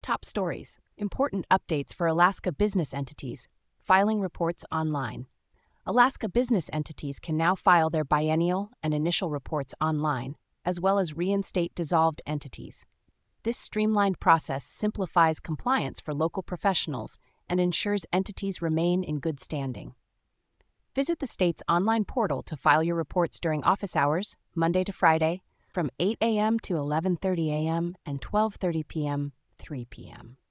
top stories, important updates for Alaska business entities, filing reports online. Alaska business entities can now file their biennial and initial reports online, as well as reinstate dissolved entities. This streamlined process simplifies compliance for local professionals and ensures entities remain in good standing. Visit the state's online portal to file your reports during office hours, Monday to Friday, from 8 a.m. to 11:30 a.m. and 12:30 p.m. 3 p.m.